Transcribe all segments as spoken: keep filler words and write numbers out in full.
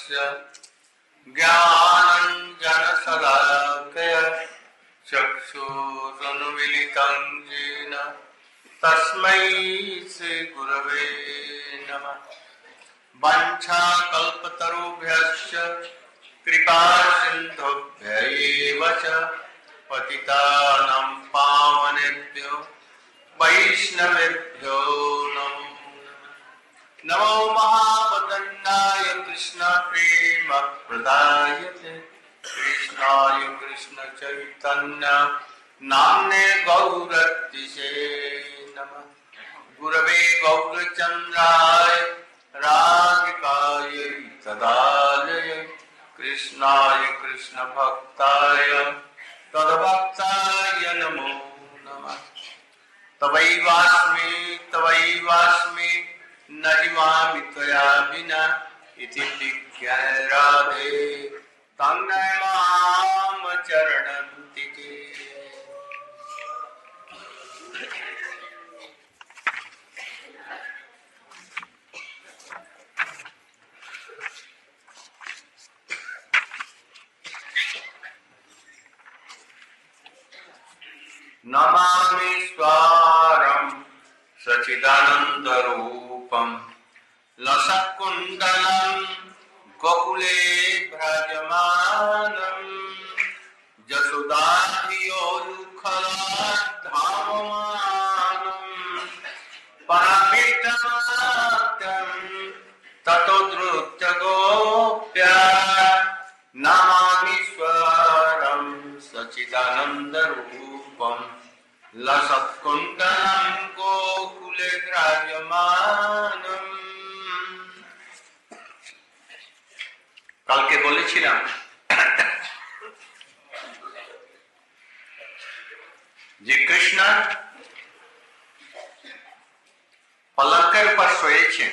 ज्ञानाञ्जनशलाकया चक्षुरुन्मीलितं येन तस्मै श्रीगुरवे नमः। वाञ्छाकल्पतरुभ्यश्च कृपासिन्धुभ्यैव च पतितानां पावनेभ्यो वैष्णवेभ्यो नमो नमो महावदन्नाय कृष्ण प्रेम प्रदायते कृष्णाय कृष्ण चैतन्य नाम्ने गौरतिसे नमः। गुरवे गौरचन्द्राय राधिकाय तदालय कृष्णाय कृष्ण भक्ताय तद्भक्ताय नमो नमः। तवैवास्मि तवैवास्मि न जीवामि त्वया विना इति विज्ञाय राधे तन्मय माम चरणन्ति ते। नमामि स्वारं सच्चिदानन्दरूपं लसत्कुण्डलं गोकुले भ्राजमानं यशोदाधियोरुखलाद्धावमानं परमिष्टमात्यं ततो द्रुत्य गोप्या। नमामि स्वारं सच्चिदानन्दरूपं लसत्कुण्डलं गोकुले विराजमानं। কালকে বলেছিলাম যে কৃষ্ণ পলকের উপর শুয়েছেন,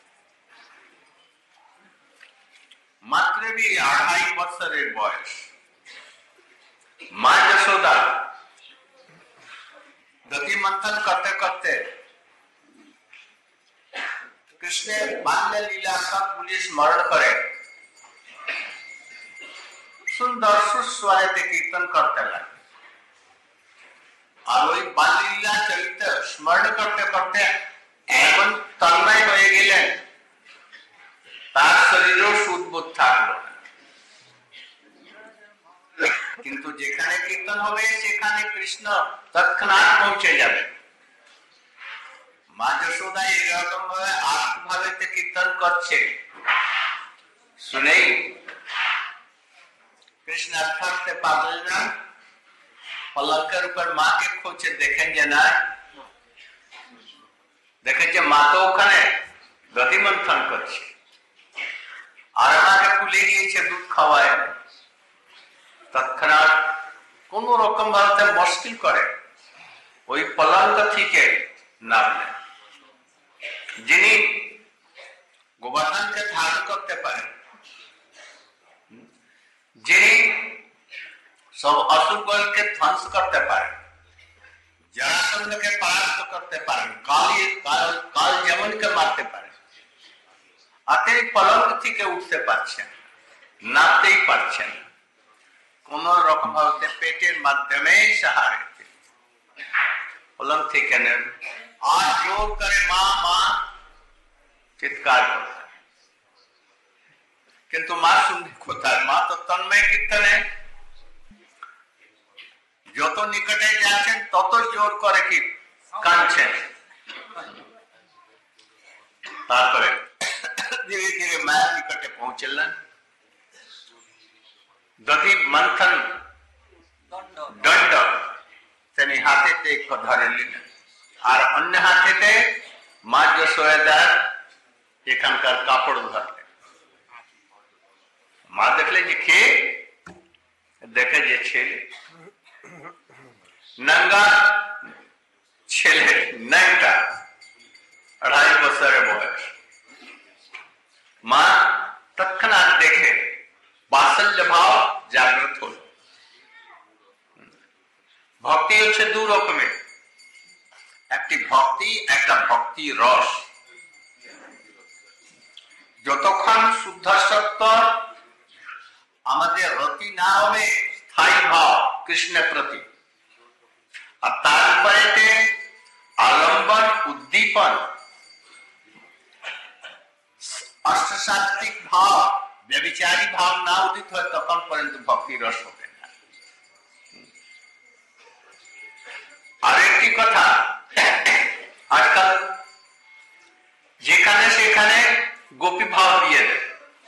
মাত্র আড়াই বছরের বয়স। মা যশোদা गति मंथन करते करते कृष्ण बाल्य लीला सब पुलिस स्मरण करे, सुंदर सुस्वरित कीर्तन करते लगे और वही बाल्य लीला चरित्र स्मरण करते करते एवं तन्मय হয়ে গেলেন, তার শরীরও সুদবোধ থাকলো। কিন্তু যেখানে কীর্তন হবে সেখানে কৃষ্ণ তৎক্ষণাৎ পৌঁছে যাবে। মা যশোদা এরকম ভাবে আত্মভাবে কীর্তন করছে শুনেই কৃষ্ণ থাকতে পারলেন না, পলকের উপর মাকে খোঁজে দেখেন যে না, দেখেছে মা তো ওখানে গতি মন্থন করছে আর আমাকে ভুলে গিয়েছে দুধ খাওয়ায়। তৎক্ষণাৎ কোন রকম ভাবে মুশকিল করে ওই পলঙ্ক থেকে নামলেন। যিনি গোবর্ধনকে ধারণ করতে পারেন, যিনি সব অসুরগণকে ধ্বংস করতে পারেন, জরাসন্ধকে পরাস্ত করতে পারেন, কালী কাল কাল যেমনকে মারতে পারেন, আর তিনি পলঙ্ক থেকে উঠতে পারছেন, নামতেই পারছেন কোন রকম ভাবে পেটের মাধ্যমে সাহারে পলঙ্ক থেকে নেন আর জোর করে মা মা চিৎকার করতে, কিন্তু মা শুনবে কোথায়? মা তো তন্ময় কীর্তনে যত নিকটে যাচ্ছেন তত জোর করে কি কাঁদছেন। তারপরে ধীরে ধীরে মায়ের নিকটে পৌঁছলেন, গতি মন্থন দণ্ড তিনি হাতেতে ধরে নিলেন আর অন্য হাতেতে মা যশোদার এখানকার কাপড় ধরলেন। মা দেখলেন যে কে? দেখে যে ছেলে, नंगा ছেলে, ন্যাংটা, আড়াই বছরের বয়স। মা তৎক্ষণাৎ দেখে বাৎসল্য ভাব জাগ্রত হল। ভক্তি হচ্ছে দু রকমের, একটি ভক্তি, একটা ভক্তি রস। যতক্ষণ শুদ্ধ সত্য কৃষ্ণের প্রতি, আর তারপরে আলম্বন উদ্দীপন অষ্টসাত্ত্বিক ভাব ব্যভিচারী ভাব না উদিত হয় তখন পর্যন্ত ভক্তি রস হবে না। আরেকটি কথা, আজকাল যেখানে সেখানে গোপী ভাব দিয়ে দেয়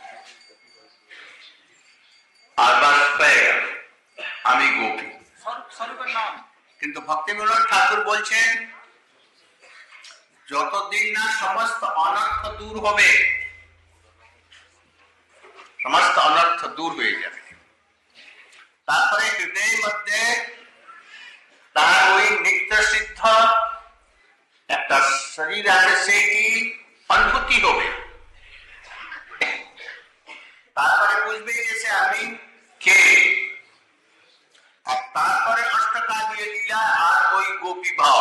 আর বাস পেয়ে গেল আমি গোপী। কিন্তু ভক্তিবিনোদ ঠাকুর বলছেন যতদিন না সমস্ত অনর্থ দূর হবে, সমস্ত অনর্থ দূর হয়ে যাবে, তারপরে হৃদয়ের মধ্যে তার ওই নিত্য সিদ্ধ একটা শরীর আছে, সেটি অনুভূতি হবে। তারপরে বুঝবে যে আমি কে, আর তারপরে অষ্টকা দিয়ে দিলা আর ওই গোপী ভাব।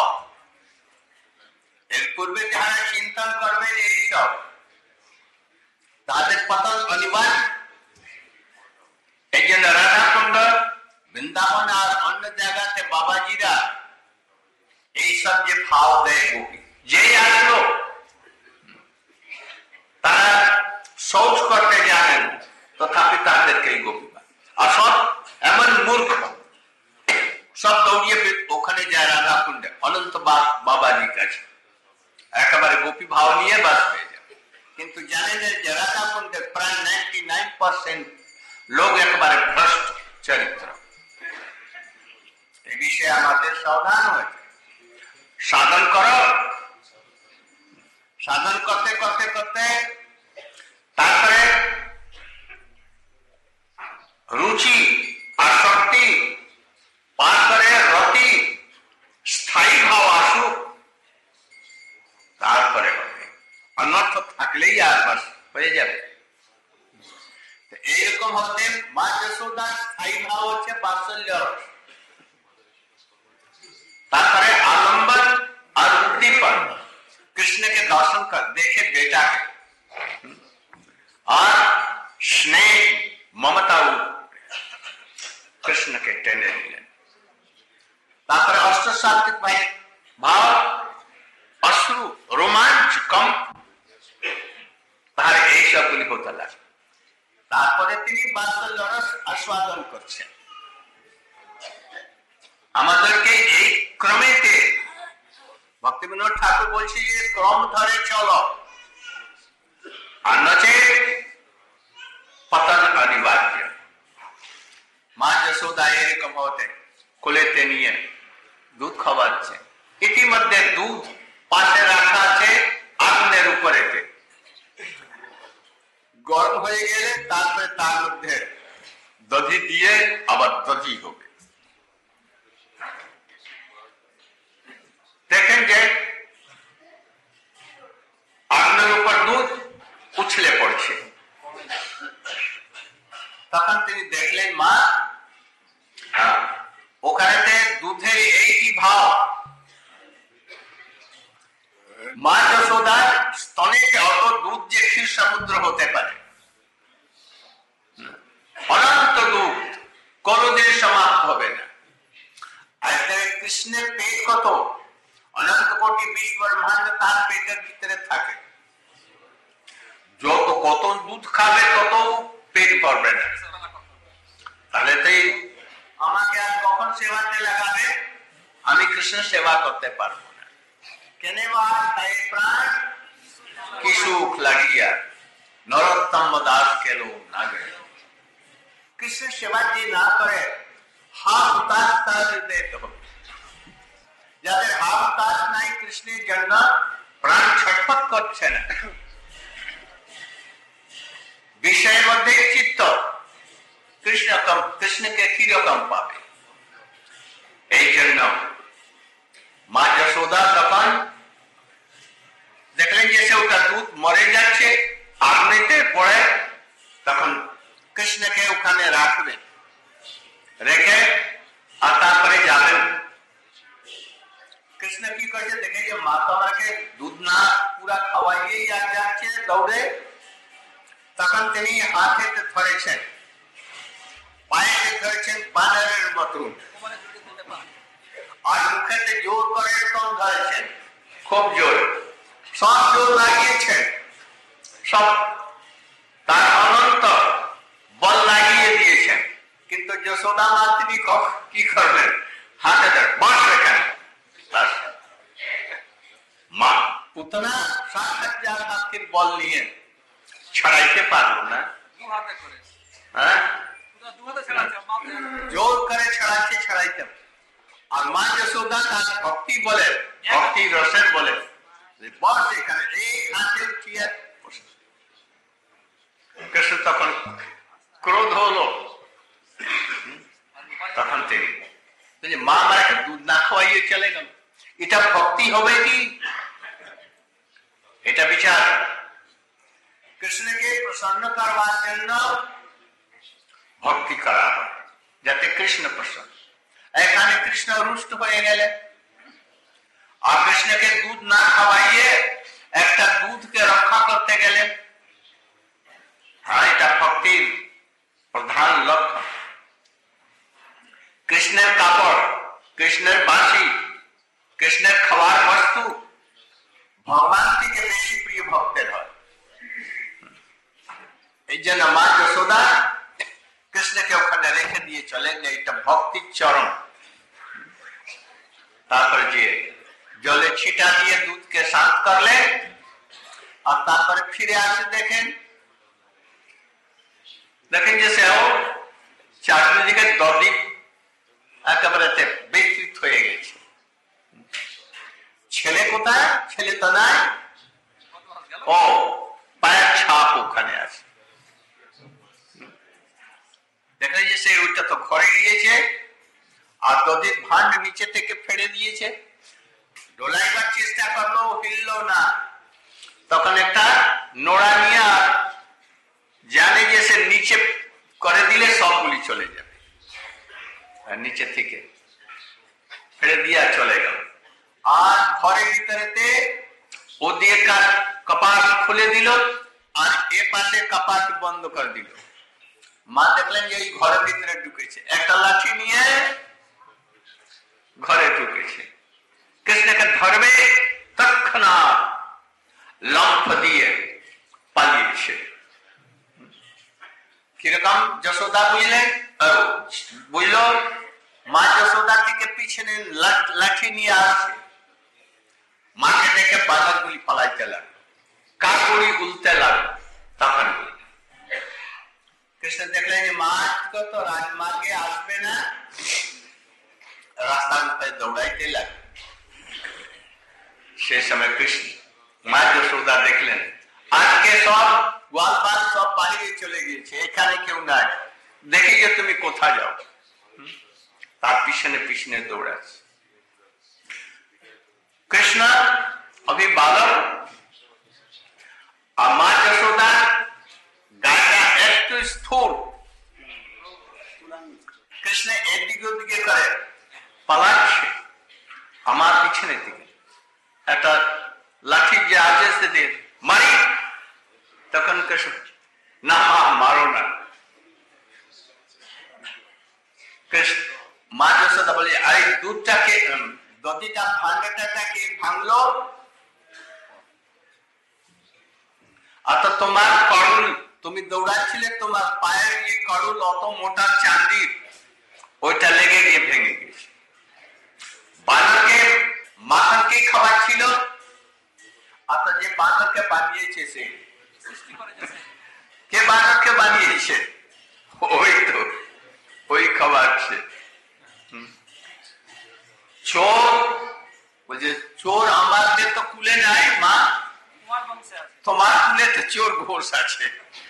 এর পূর্বে যারা চিন্তন করবেন এইসব, তাদের পতন অনিবার্য। এই জন্য রাধাকুণ্ড, বৃন্দাবন আর অন্য জায়গাতে বাবাজিরা এইসব যে ভাব দেয় গোপী, যেই আসলো তারা শৌচ করতে জানেন তথাপি তাদেরকে গোপী পায়। আর সব এমন মূর্খ, সব দৌড়িয়ে ওখানে যায় রাধাকুণ্ডে অনন্ত বাবাজির কাছে, একেবারে গোপী ভাব নিয়ে বাস হয়ে যায়। কিন্তু জানেন যে রাধাকুণ্ডে প্রায় নাইনটি নাইন পার্সেন্ট লোক একেবারে ভ্রষ্ট চরিত্র। এই বিষয়ে আমাদের সাবধান হয়েছে। সাধন করো, সাধন করতে করতে করতে তারপরে রুচি আসক্তি পার করে রতি স্থায়ী ভাব আসুক, তারপরে হবে। অনর্থ থাকলেই আর বাস হয়ে যাবে। এইরকম হতে মা যশোদার স্থায়ী ভাব হচ্ছে বাৎসল্য রস, তারপরে আলম্বন আর উদ্দীপন, কৃষ্ণকে দর্শন কর দেখে বেটাকে, আর স্নেহ মমতা কৃষ্ণকে টেনে দিলেন। তারপরে অষ্টসাত্ত্বিক ভাব, অশ্রু, রোমাঞ্চ, কম্প, তার এইসবগুলি হতে লাগে। তারপরে তিনি বাৎসল্য রস আস্বাদন করছেন। আমাদেরকে এই ক্রমেতে ভক্তিবিনোদ ঠাকুর বলছে যে ক্রম ধরে চলো, আর নচেত পতন অনিবার্য। মা যশোদা এরকম হতে কোলেতে নিয়ে দুধ খাওয়াচ্ছে, ইতিমধ্যে দুধ পাশে রাখা আছে আগুনের উপরেতে, গরম হয়ে গেলে তারপরে তার মধ্যে দধি দিয়ে আবার দধি হবে। দেখেন যে আগুনের উপর দুধ উছলে পড়ছে, তখন তিনি দেখলেন মা ওখানে দুধের এই কি ভাব, মা যশোদার স্তনে অত দুধ যে ক্ষীর সমুদ্র হতে পারে, অনন্ত দুধ কোনদিন সমাপ্ত হবে না। আর কৃষ্ণের পেট কত, অনন্ত কোটি বিশ্ব ব্রহ্মাণ্ড তার পেটের ভিতরে থাকে, যত কত দুধ খাবে তত পেট ভরবে না। তাহলে তো আমাকে আর কখন সেবাতে লাগাবে, আমি কৃষ্ণ সেবা করতে পারবো না। কেন তাই প্রাণ কি সুখ লাগিয়া নরোত্তম দাস কেল না গেল। কৃষ্ণ সেবা যে না করে হাত উতাস তাদের দিতে হবে। যাদের হাত উতাস নাই কৃষ্ণের জন্য প্রাণ ছটফট করছে না, বিষয়ের মধ্যে চিত্ত, কৃষ্ণ কৃষ্ণকে কিরকম পাবে। এই জন্য মা যশোদা তখন দেখলেন যে সে ওটা দুধ মরে যাচ্ছে আগুনেতে পড়ে, তখন কৃষ্ণকে ওখানে রাখবেন, রেখে আর তারপরে যাবেন। কৃষ্ণ কি করেছে দেখে যে মা তো আমাকে দুধ না পুরা খাওয়াইয়েই যাচ্ছে দৌড়ে, তখন তিনি হাতে ধরেছেন, পায়ে ধরেছেন বানরের মতন, আর মুখেতে জোর করে স্তন ধরেছেন, খুব জোর, সব জোর লাগিয়েছেন, সব তার অনন্ত বল লাগিয়ে দিয়েছেন। কিন্তু যশোদা মা তিনি কি করবেন? হাতে ধরে বস এখানে। মা পুতনা সাত হাজার হাতের বল নিয়ে ছড়াইতে পারলো না, হ্যাঁ জোর করে ছড়াইতে ছড়াইতে। আর মা যশোদা তার ভক্তি বলে, ভক্তি রসের বলে বস এখানে, এই হাতে উঠিয়ে। কৃষ্ণ তখন ক্রোধ হলো, তখন তিনি মা মাকে দুধ না খাওয়াইয়ে চলে গেল। এটা ভক্তি হবে কি? এটা বিচার। কৃষ্ণকে প্রসন্ন করবার জন্য ভক্তি করা হয়, যাতে কৃষ্ণ প্রসন্ন। এখানে কৃষ্ণ রুষ্ট হয়ে গেলে আর কৃষ্ণকে দুধ না খাওয়াইয়ে একটা দুধকে রক্ষা করতে গেলে, হ্যাঁ এটা ভক্তির প্রধান লক্ষ্য। কৃষ্ণের কাপড়, কৃষ্ণের বাঁশি, কৃষ্ণের খাওয়ার বস্তু ভগবান থেকে বেশি প্রিয় ভক্তের হয়। এই জন্য মা যশোদা কৃষ্ণকে ওখানে রেখে দিয়ে চলেন, এটা ভক্তির চরণ। তারপরে যে জলে ছিটা দিয়ে দুধকে শান্ত করলেন, আর তারপরে ফিরে আসে, দেখেন দেখেন যে সেও চারদিকে দদি একেবারে বিস্তৃত হয়ে গেছে। ছেলে কোথায়? ছেলে তো নাই, ও পায়ের ছাপ ওখানে আছে। দেখেন যে সে ওইটা তো ঘরে গিয়েছে, আর দদির ভান্ড নিচে থেকে ফেলে দিয়েছে। ডোলাইবার চেষ্টা করলো, হিলল না। তখন একটা নোড়া নিয়ে জানে যে সে নিচে করে দিলে সবগুলি চলে যাবে, আর নিচে থেকে ফেলে দিয়ে চলে গেল। আর ঘরের ভিতরেতে ও দিয়ে কপাট খুলে দিল, আর এ পাশে কপাট বন্ধ করে দিল। মা দেখলেন যে এই ঘরের ভিতরে ঢুকেছে, একটা লাঠি নিয়ে ঘরে ঢুকেছে। কৃষ্ণকে ধরবে, তৎক্ষণাৎ লম্ফ দিয়ে পালিয়েছে। কিরকম? যশোদা বুঝলেন, বুঝল মা যশোদা থেকে পিছনে লাঠি নিয়ে আসছে। মাকে দেখে বালক গুলি পালাইতে লাগলো, কাকুড়ি উল্টে লাগলো। তখন কৃষ্ণ দেখলেন যে মা তো রাজমার্গে আসবে না, রাস্তার উপরে দৌড়াইতে লাগলো। সে সময় কৃষ্ণ মা যশোদা দেখলেন আজকে সব গোয়ালবাল সব বাহিরে চলে গিয়েছে, এখানে কেউ নাই, দেখি যে তুমি কোথায় যাও। তার পিছনে পিছনে দৌড়াচ্ছে। কৃষ্ণ अभी बालक और मां यशोदा गायটা একটু স্থূল। কৃষ্ণ এদিকে ওদিকে করে পালাচ্ছে আমার পিছনে দিকে। একটা লাঠি যে আছে সে দিয়ে মারি। তখন কৃষ্ণ না মারো না। কৃষ্ণ মা যশোদা বলে আরে দুধটাকে দধিটা ভান্ডাটাকে ভাঙলো, অর্থাৎ তোমার করুল, তুমি দৌড়াচ্ছিলে, তোমার পায়ের যে করুল অত মোটা চাঁদির, ওইটা লেগে গিয়ে ভেঙে গেছে। বানরকে মাখনকে খাওয়াচ্ছিল, অর্থাৎ যে বানরকে বানিয়েছে সে কে? বানরকে বানিয়েছে ওই তো, ওই খাওয়াচ্ছে। চোর বলছে চোর আমাদের তো কুলে নাই মা, তোমার কুলে তো চোর ঘোষ আছে।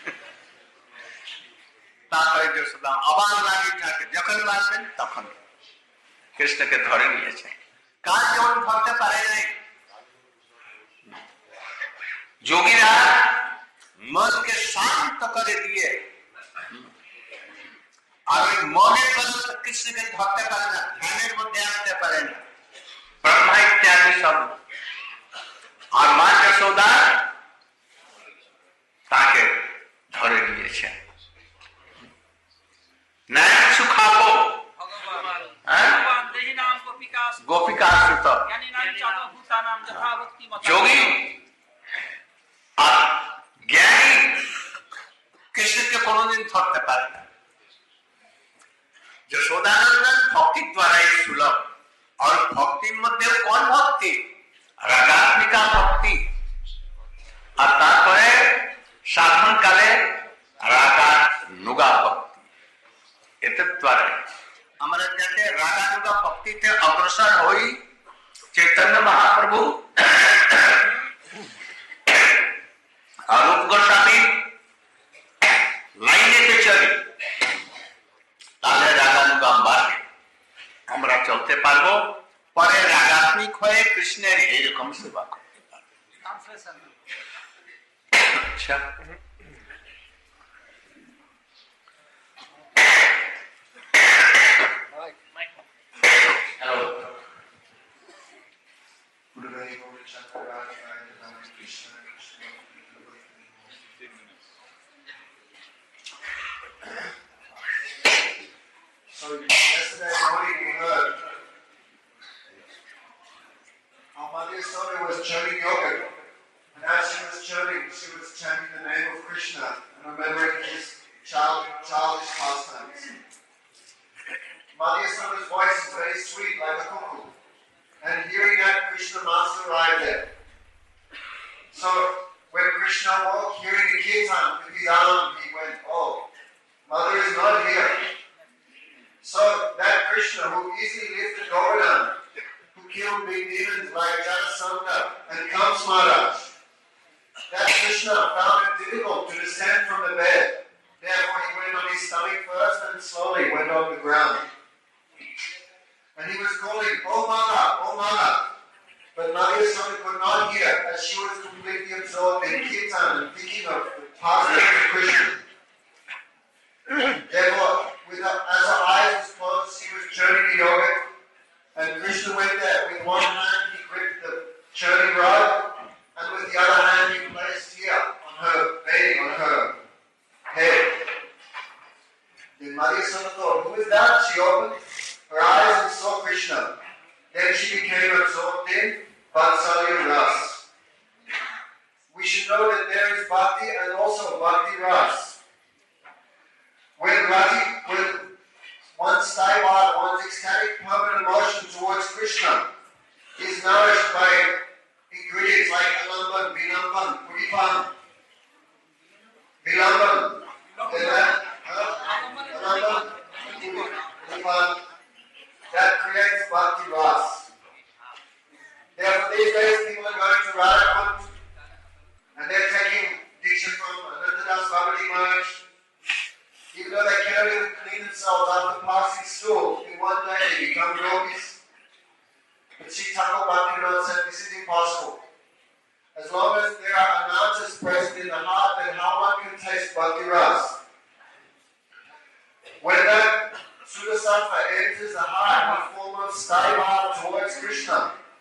তারপরে যশোদা আবার লাগে থাকে, যখন মারবেন তখন কৃষ্ণকে ধরে নিয়েছে। কাজ যেমন ধরতে পারে নাই। যোগীরা মনকে শান্ত করে দিয়ে আর ওই মনের বলে কৃষ্ণকে ধরতে পারে না, ধ্যানের মধ্যে আনতে পারে না, ব্রহ্মা ইত্যাদি সব। আর মা যশোদা তাকে ধরে নিয়েছে। नैन सुखापो गोपिका सुत जोगी और ज्ञानी कृष्ण के कोनोदिन धरते पारे ना। यशोदानंदन भक्ति द्वारा ही सुलभ और भक्ति मध्य कौन भक्ति रागात्मिका भक्ति और तारपरे साधन काले रागानुगा भक्ति एतत् द्वारा हमारे जाते रागानुगा भक्ति थे अग्रसर होई चैतन्य महाप्रभु रूप गोस्वामी लाइने पे चली ताले रागानुगा मार्गे हमरा चलते पारबो परे रागात्मिक होए कृष्णेर एरकम सेवा करते पारबो। अच्छा So yesterday morning we heard how Mother Yasoda was churning yogurt, and as she was churning, she was chanting the name of Krishna and remembering his child, childish pastimes. Mother Yasoda's voice is very sweet, like a cuckoo, and hearing that, Krishna Master arrived there. So when Krishna walked, hearing the kirtan with his arm, he went, "Oh, Mother is not here." So that Krishna who easily lifted Govardhan, who killed big demons like Jarasandha and Kamsa Maharaj, that Krishna found it difficult to descend from the bed. Therefore he went on his stomach first and slowly went on the ground. And he was calling, "Oh Mother, oh Mother." But Mother Yasoda could not hear as she was completely absorbed in kirtan and thinking of the pastimes of Krishna. Therefore, with her, as her eyes was closed, she was churning the yogurt, and Krishna went there. With one hand he gripped the churning rod, and with the other hand he placed here on her belly, on her head. Then Mother Yasoda thought, "Who is that?" She opened her eyes and saw Krishna. Then she became absorbed in Vatsalya Ras. We should know that there is bhakti and also bhakti ras. When Rati, when one's taiva, one's ecstatic permanent emotion towards Krishna is nourished by ingredients like alamban, vinamban, puripan, vilamban, then that, uh, alamban, puripan, that creates bhakti ras. Therefore, these days people are going to Radhakund and they're taking diksha from Anantadas Babaji Maharaj. Even though they cannot even clean themselves after passing stool, in one day they become yogis. But Sri Thakur Bhaktivinoda said this is impossible. As long as there are anantas present in the heart, then how one can taste bhakti ras? When that Sudasattva enters the heart in the form of staiva towards Krishna,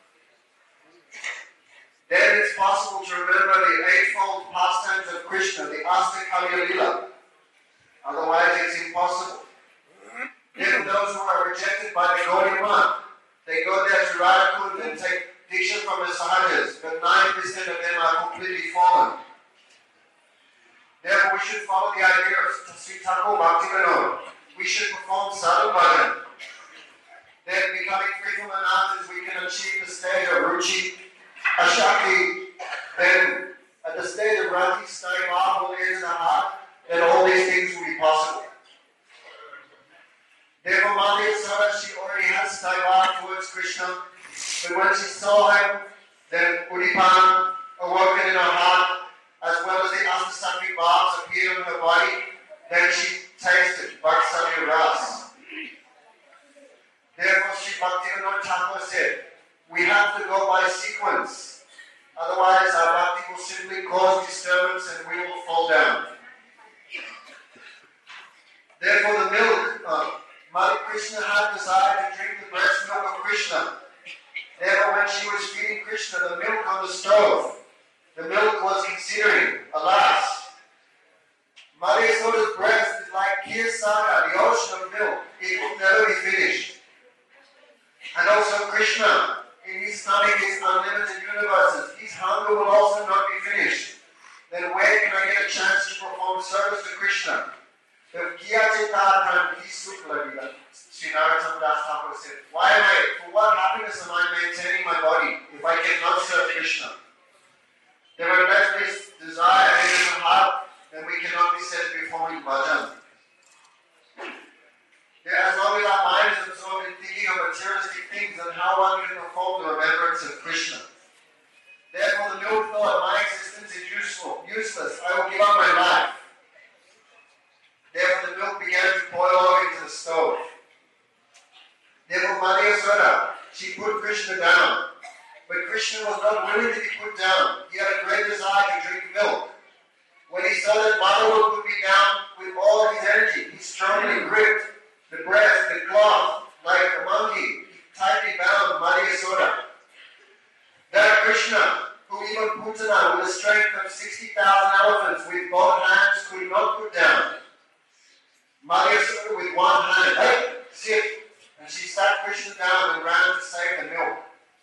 then it's possible to remember the eightfold pastimes of Krishna, the Astakalya Lila. Otherwise, it's impossible. Even those who are rejected by the Gaudiya Math, they go there to Radhakund and take diksha from the Sahajas, but nine percent of them are completely fallen. Therefore, we should follow the idea of Sri Thakur Bhaktivinoda. We should perform sadhu bhajan. Then, becoming free from anantas, we can achieve the state of ruchi, ashakti. Then, at the state of rati, staiva, will enter the heart. Then all these things will be possible. Therefore, Mother Yasoda, she already has staiva towards Krishna. But when she saw him, then Udipan awoken in her heart, as well as the Astasattvic bhavs appeared on her body. Then she tasted Vatsalya Ras. Therefore, Sri Bhaktivinoda Thakur said, we have to go by sequence. Otherwise, our bhakti will simply cause disturbance and we will fall down. Therefore, the milk, uh, Mother Krishna had desired to drink the breast milk of Krishna. Therefore, when she was feeding Krishna the milk on the stove, the milk was considering, alas, Mother Yasoda's breast is like Kir Sagar, the ocean of service to Krishna. If Kiya Chaitanya Ki Sukh Lagila, Sri Narottam Das Thakur said, why am I, for what happiness am I maintaining my body if I cannot serve Krishna? There were less this desire in the heart, then we cannot be said to be performing bhajan. There, as long as our mind is absorbed in thinking of materialistic things, and how one can perform the remembrance of Krishna. Therefore, the milk thought, my existence is useful, useless. I will give up my life. Therefore, the milk began to boil over into the stove. Therefore, Mother Yasoda, she put Krishna down. But Krishna was not willing to be put down. He had a great desire to drink milk. When he saw that Mother would put me down with all of his energy, he strongly gripped the breast, the cloth, like a monkey. He tightly bound Mother Yasoda. That Krishna, who even Putana, with the strength of sixty thousand elephants with both hands, could not put down. Mother Yasoda with one hand, hey, sit, and she sat Krishna down and ran to save the milk.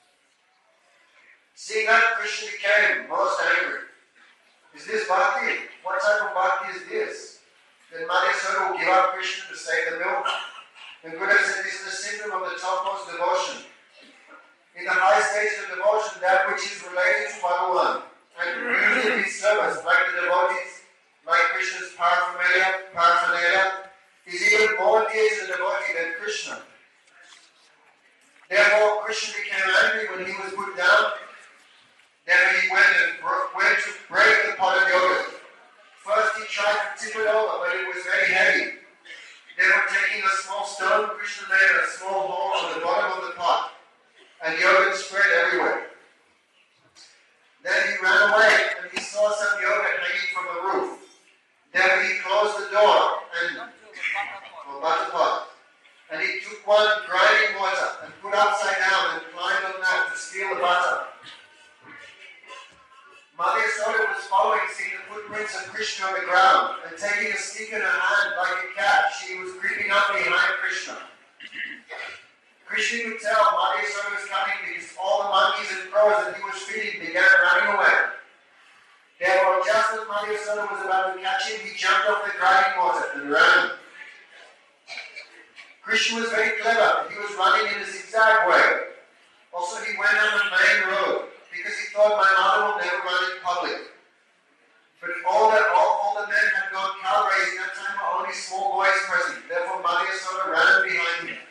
Seeing that, Krishna became most angry. Is this bhakti? What type of bhakti is this? Then Mother Yasoda will give up Krishna to save the milk. And Buddha said this is the symptom of the topmost devotion. In the high stage of devotion, that which is related to Bhagavan and usually his service, like the devotees, like Krishna's paraphernalia, paraphernalia, is even more dear to the devotee than Krishna. Therefore, Krishna became angry when he was put down. Then he went and broke, went to break the pot of yogurt. First he tried to tip it over, but it was very heavy. Therefore, taking a small stone, Krishna made a small hole on the bottom of the pot, and yogurt spread everywhere. Then he ran away, and he saw some yogurt hanging from the roof. Then he closed the door and or butter pot, and he took one grinding mortar and put upside down and climbed on that to steal the butter. Mother Yasoda was following, seeing the footprints of Krishna on the ground, and taking a stick in her hand like a cat, she was creeping up behind Krishna. Krishna could tell Mother Yasoda was coming because all the monkeys and crows that he was feeding began running away. Therefore, just as Mother Yasoda was about to catch him, he jumped off the grinding mortar and ran. Krishna was very clever. He was running in a zigzag way. Also, he went on the main road, because he thought my mother will never run in public. But all the, all, all the men had gone cow racing. That time were only small boys present. Therefore, Mother Yasoda ran behind him.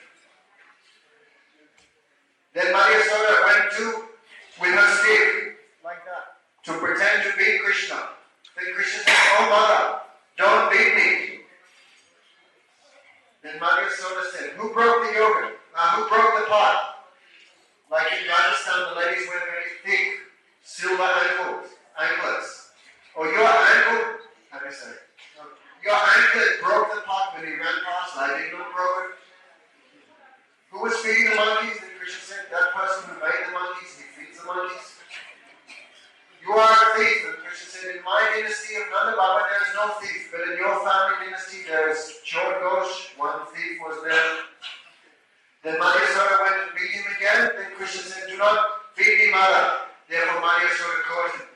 Then Mother Yasoda went to, with her stick, like that, to pretend to beat Krishna. Then Krishna said, oh mother, don't beat me. Then Mother Yasoda said, who broke the yogurt? Now, who broke the pot? Like in Rajasthan, the ladies wear very thick silver ankles, anklets. Or your ankle, how do you say? Your anklet broke the pot when he ran past. I did not broke it. Who was feeding the monkeys? Then Krishna said, that person who made the monkeys, he feeds the monkeys. You are a thief. And Krishna said, in my dynasty of Nanda Baba there is no thief, but in your family dynasty there is Chor Ghosh, one thief was there. Then Mother Yasoda went and beat him again. Then Krishna said, do not beat me, mother. Therefore Mother Yasoda caught him.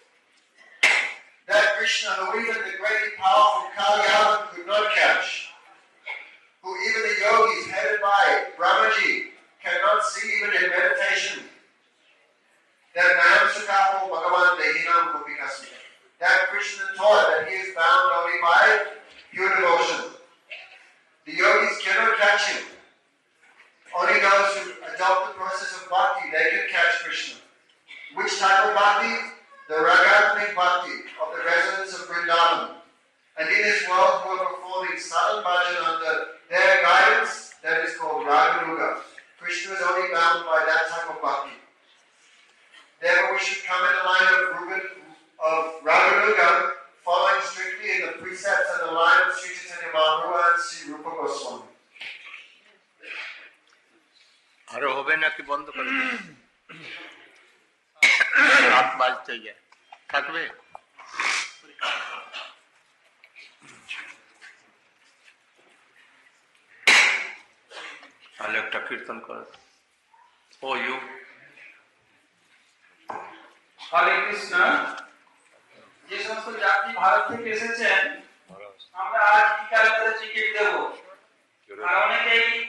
That Krishna, who even the great powerful Kali Yavan could not catch, who even the yogis headed by Brahmaji cannot see even in meditation, that Nam Sukhapo Bhagavan Dehinam Gopikasmi. That Krishna taught that he is bound only by pure devotion. The yogis cannot catch him. Only those who adopt the process of bhakti, they can catch Krishna. Which type of bhakti? The Ragatmik bhakti of the residents of Vrindavan. And in this world who are performing sadhan bhajan under their guidance, that is called Raganuga. Krishna is only bound by that type of bhakti. Therefore we should come in the line of, Rugan, of Raganuga, following strictly in the precepts and the line of Sri Chaitanya Mahaprabhu and Sri Rupa Goswami. আরো হবে নাকি বন্ধ করে রাত বাজতে যায় থাকবে তাহলে একটা কীর্তন করে ও ইউ হরে কৃষ্ণ যে সমস্ত যাত্রী ভারত থেকে এসেছেন টিকিট দেব আর অনেকেই